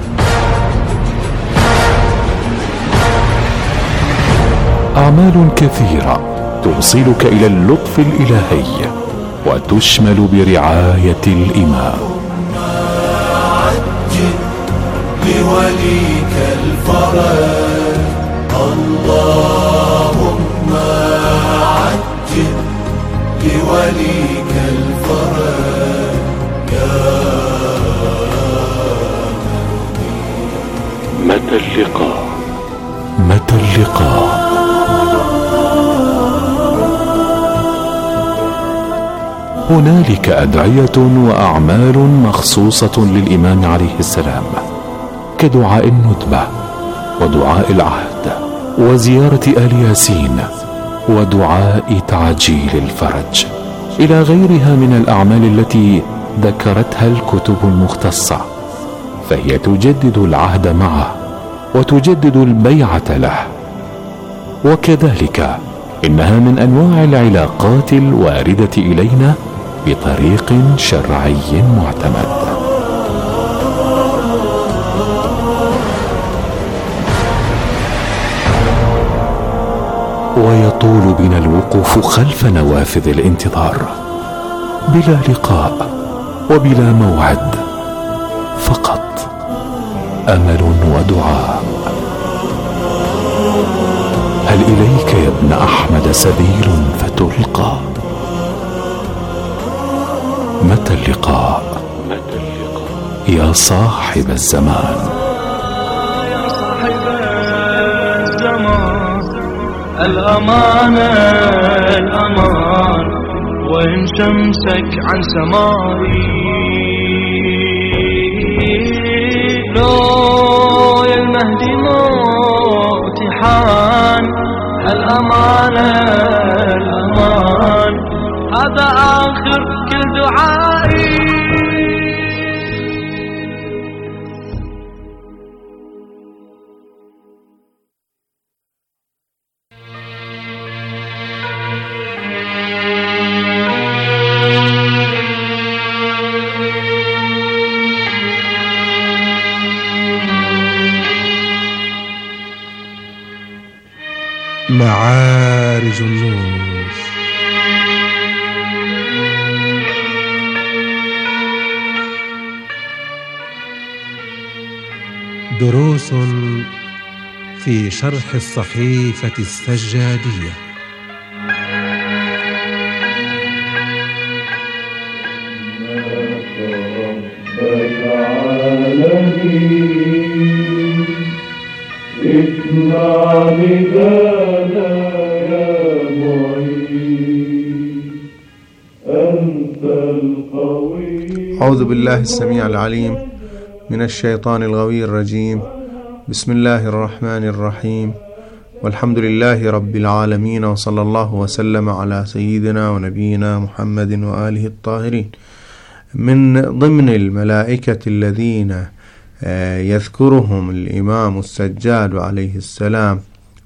أعمال كثيرة توصلك إلى اللطف الإلهي وتشمل برعاية الإمام. لوليك الفرج اللهم عجل لوليك الفرج يا اللقاء؟ متى اللقاء؟ هنالك أدعية وأعمال مخصوصة للإمام عليه السلام، كدعاء الندبة ودعاء العهد وزيارة آل ياسين ودعاء تعجيل الفرج، إلى غيرها من الأعمال التي ذكرتها الكتب المختصة، فهي تجدد العهد معه وتجدد البيعة له. وكذلك إنها من أنواع العلاقات الواردة إلينا بطريق شرعي معتمد. ويطول بنا الوقوف خلف نوافذ الانتظار بلا لقاء وبلا موعد، فقط أمل ودعاء. هل إليك يا ابن أحمد سبيل فتلقى؟ متى اللقاء؟ يا صاحب الزمان. يا صاحب الزمان، الأمانة الأمان، وإن شمسك عن سمائي، لو يا المهدي موت حان، الأمانة الأمان، هذا آخر كل دعائي. معارج النور. دروس في شرح الصحيفة السجادية. اسمع ندانا يا معين، أنت القوي. أعوذ بالله السميع العليم من الشيطان الغوي الرجيم. بسم الله الرحمن الرحيم، والحمد لله رب العالمين، وصلى الله وسلم على سيدنا ونبينا محمد وآله الطاهرين. من ضمن الملائكة الذين يذكرهم الإمام السجاد عليه السلام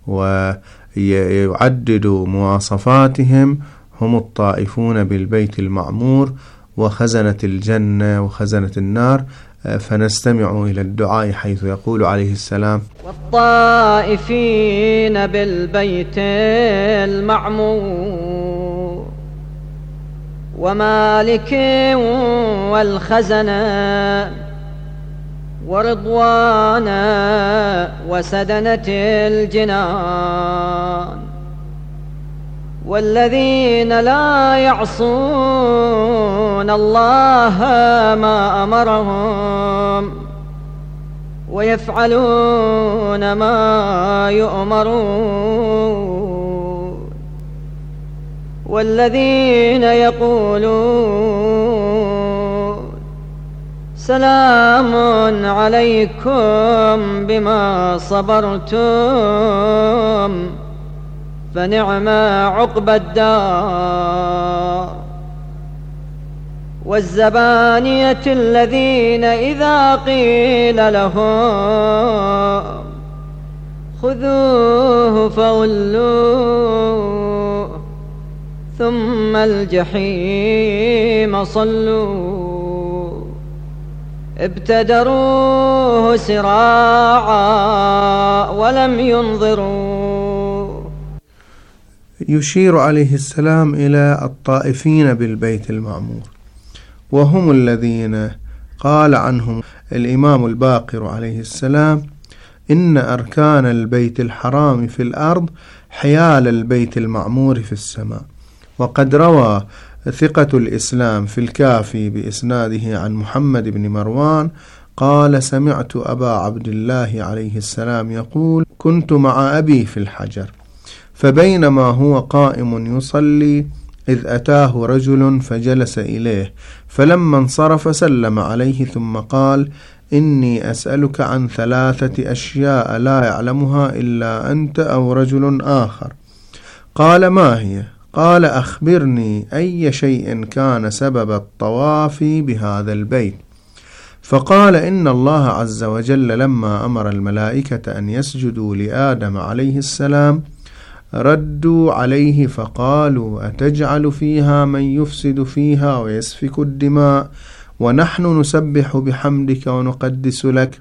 ويعدد مواصفاتهم هم الطائفون بالبيت المعمور وخزنة الجنة وخزنة النار. فنستمع إلى الدعاء حيث يقول عليه السلام: والطائفين بالبيت المعمور ومالك والخزنة ورضوانا وسدنة الجنان، والذين لا يعصون الله ما أمرهم ويفعلون ما يؤمرون، والذين يقولون سلام عليكم بما صبرتم فنعم عقبى الدار، والزبانية الذين إذا قيل لهم خذوه فغلوه ثم الجحيم صلوه ابتدروه سراعا ولم ينظروا. يشير عليه السلام إلى الطائفين بالبيت المعمور، وهم الذين قال عنهم الإمام الباقر عليه السلام: إن أركان البيت الحرام في الأرض حيال البيت المعمور في السماء. وقد روى ثقة الإسلام في الكافي بإسناده عن محمد بن مروان قال: سمعت أبا عبد الله عليه السلام يقول: كنت مع أبي في الحجر، فبينما هو قائم يصلي إذ أتاه رجل فجلس إليه، فلما انصرف سلم عليه ثم قال: إني أسألك عن ثلاثة أشياء لا يعلمها إلا أنت أو رجل آخر. قال: ما هي؟ قال: أخبرني أي شيء كان سبب الطواف بهذا البيت. فقال: إن الله عز وجل لما أمر الملائكة أن يسجدوا لآدم عليه السلام ردوا عليه فقالوا: أتجعل فيها من يفسد فيها ويسفك الدماء ونحن نسبح بحمدك ونقدس لك؟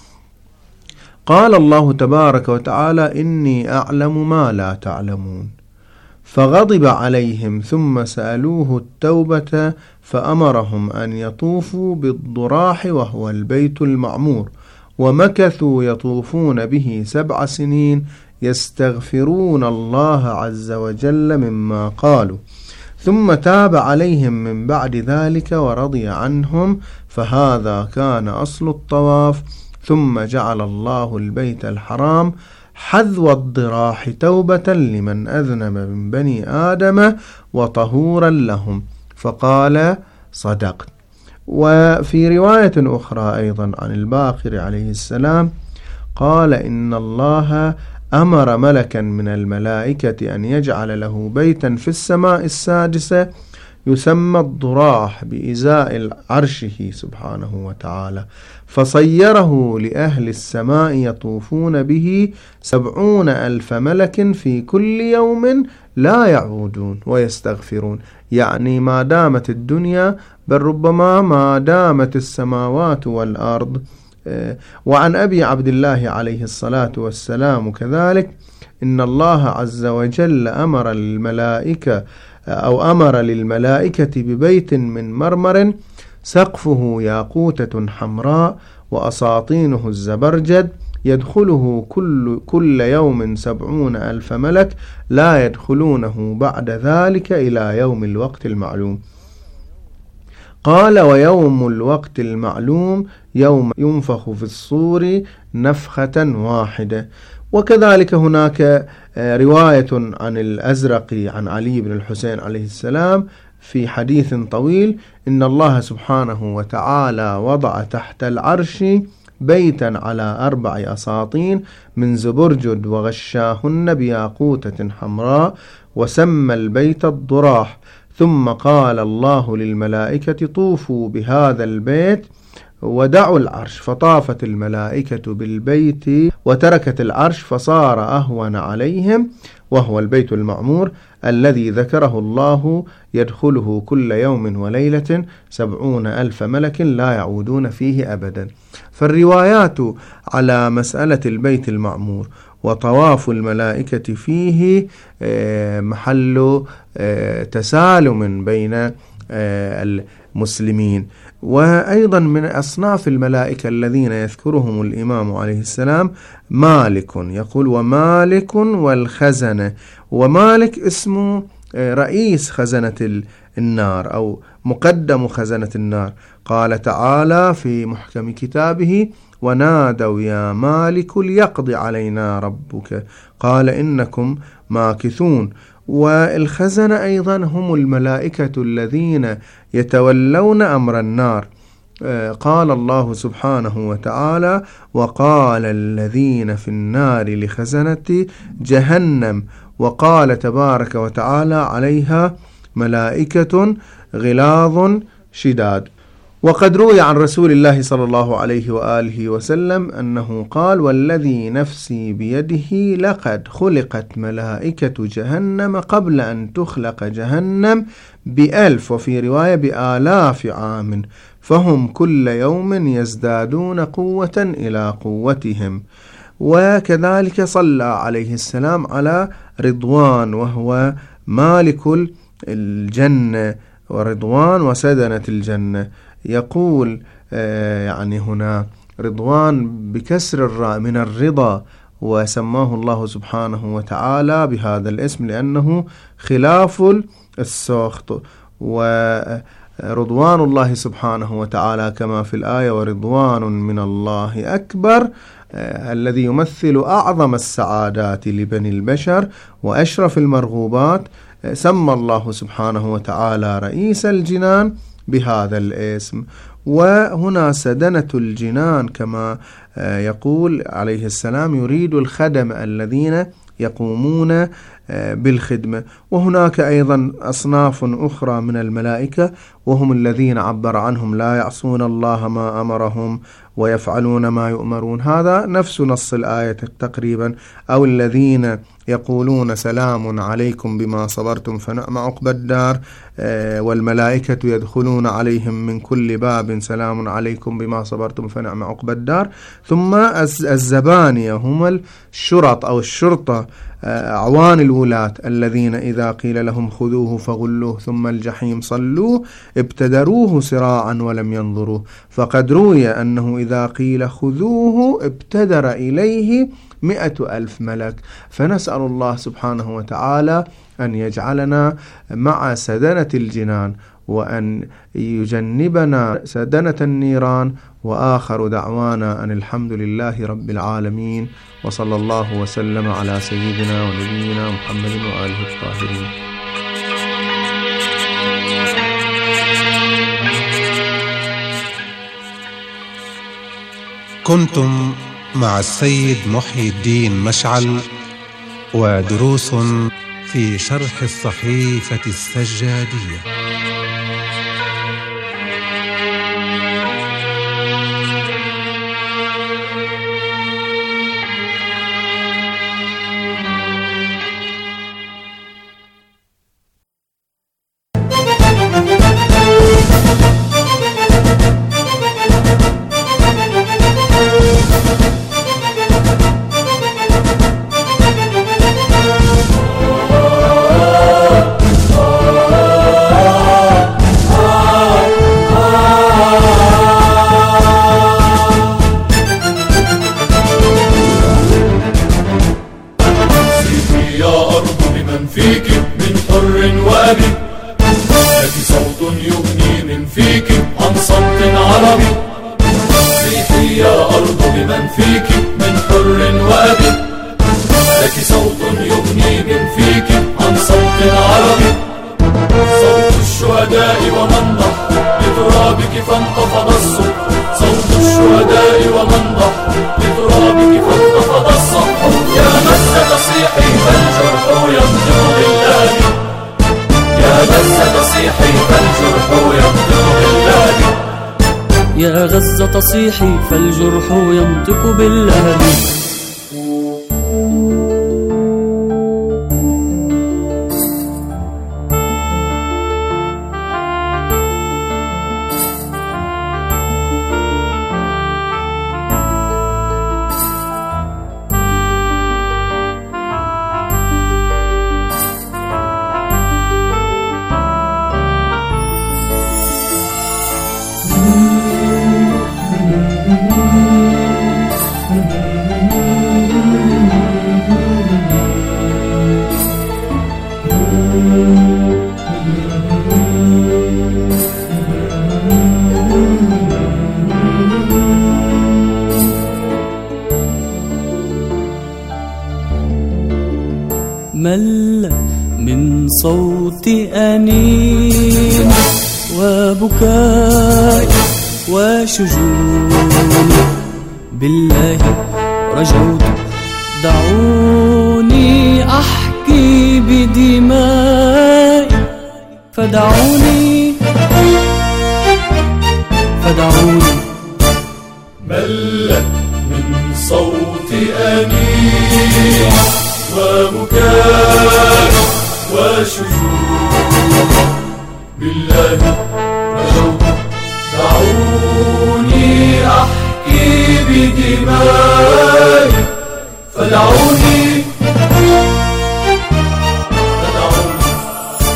قال الله تبارك وتعالى: إني أعلم ما لا تعلمون. فغضب عليهم ثم سألوه التوبة فأمرهم أن يطوفوا بالضراح وهو البيت المعمور، ومكثوا يطوفون به سبع سنين يستغفرون الله عز وجل مما قالوا، ثم تاب عليهم من بعد ذلك ورضي عنهم، فهذا كان أصل الطواف. ثم جعل الله البيت الحرام حذو الضراح توبة لمن أذنب من بني آدم وطهورا لهم، فقال: صدقت. وفي رواية أخرى أيضا عن الباقر عليه السلام قال: إن الله أمر ملكا من الملائكة أن يجعل له بيتا في السماء السادسة يسمى الضراح بإزاء عرشه سبحانه وتعالى، فصيره لأهل السماء يطوفون به سبعون ألف ملك في كل يوم لا يعودون ويستغفرون، يعني ما دامت الدنيا، بل ربما ما دامت السماوات والأرض. وعن أبي عبد الله عليه الصلاة والسلام كذلك: إن الله عز وجل أمر الملائكة أو أمر للملائكة ببيت من مرمر سقفه ياقوتة حمراء وأساطينه الزبرجد يدخله كل, كل يوم سبعون ألف ملك لا يدخلونه بعد ذلك إلى يوم الوقت المعلوم. قال: ويوم الوقت المعلوم يوم ينفخ في الصور نفخة واحدة. وكذلك هناك رواية عن الأزرق عن علي بن الحسين عليه السلام في حديث طويل: إن الله سبحانه وتعالى وضع تحت العرش بيتا على أربع أساطين من زبرجد وغشاهن بياقوتة حمراء، وسمى البيت الضراح. ثم قال الله للملائكة: طوفوا بهذا البيت ودعوا العرش، فطافت الملائكة بالبيت وتركت العرش، فصار أهون عليهم، وهو البيت المعمور الذي ذكره الله يدخله كل يوم وليلة سبعون ألف ملك لا يعودون فيه أبدا. فالروايات على مسألة البيت المعمور وطواف الملائكة فيه محل تسالم بين المسلمين. وأيضا من أصناف الملائكة الذين يذكرهم الإمام عليه السلام مالك، يقول: ومالك والخزنة. ومالك اسمه رئيس خزنة النار أو مقدم خزنة النار. قال تعالى في محكم كتابه: ونادوا يا مالك ليقضي علينا ربك قال إنكم ماكثون. والخزنة أيضا هم الملائكة الذين يتولون أمر النار. قال الله سبحانه وتعالى: وقال الذين في النار لخزنة جهنم. وقال تبارك وتعالى عليها: ملائكة غلاظ شداد. وقد روي عن رسول الله صلى الله عليه وآله وسلم أنه قال: والذي نفسي بيده لقد خلقت ملائكة جهنم قبل أن تخلق جهنم بألف، وفي رواية بآلاف عام، فهم كل يوم يزدادون قوة إلى قوتهم. وكذلك صلى عليه السلام على رضوان، وهو مالك الجنة ورضوان وسدنة الجنة. يقول آه يعني هنا رضوان بكسر الراء من الرضا، وسماه الله سبحانه وتعالى بهذا الاسم لأنه خلاف السخط. وأيضا رضوان الله سبحانه وتعالى كما في الآية ورضوان من الله أكبر، الذي يمثل أعظم السعادات لبني البشر وأشرف المرغوبات، سمى الله سبحانه وتعالى رئيس الجنان بهذا الاسم. وهنا سدنة الجنان كما يقول عليه السلام يريد الخدم الذين يقومون بالخدمة. وهناك أيضا أصناف أخرى من الملائكة وهم الذين عبر عنهم لا يعصون الله ما أمرهم ويفعلون ما يؤمرون، هذا نفس نص الآية تقريبا، أو الذين يقولون سلام عليكم بما صبرتم فنعم عقبى الدار، والملائكة يدخلون عليهم من كل باب سلام عليكم بما صبرتم فنعم عقبى الدار. ثم الزبانية هم الشرط أو الشرطة، أعوان الولاة الذين إذا قيل لهم خذوه فغلوه ثم الجحيم صلوه ابتدروه سراعا ولم ينظروه، فقد روي أنه إذا قيل خذوه ابتدر إليه مئة ألف ملك. فنسأل الله سبحانه وتعالى أن يجعلنا مع سدنة الجنان وأن يجنبنا سدنة النيران. وآخر دعوانا أن الحمد لله رب العالمين، وصلى الله وسلم على سيدنا ونبينا محمد وآله الطاهرين. كنتم مع السيد محي الدين مشعل ودروس في شرح الصحيفة السجادية. يا غزة تصيحي فالجرح ينطق باللهب. مل من صوت أنين وبكاء وشجون، بالله رجوت دعوني أحكي بدمائي، فدعوني فدعوني ملت من صوت أنين وبكاء وشجون، بالله رجوت دعوني أحكي بدمائي، فدعوني